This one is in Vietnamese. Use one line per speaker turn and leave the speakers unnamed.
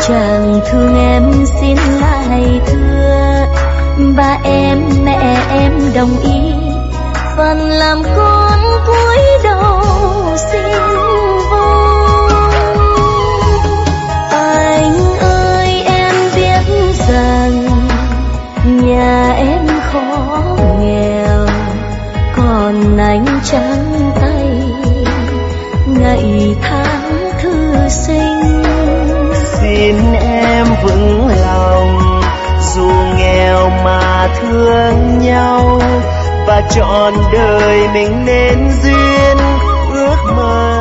Chàng thương em xin lại thưa, ba em mẹ em đồng ý, phần làm con cúi đầu xin vô. Anh ơi em biết rằng nhà em khó nghèo, còn anh trắng tay ngày tháng thư sinh.
Xin em vững lòng, dù nghèo mà thương nhau, và trọn đời mình nên duyên ước mơ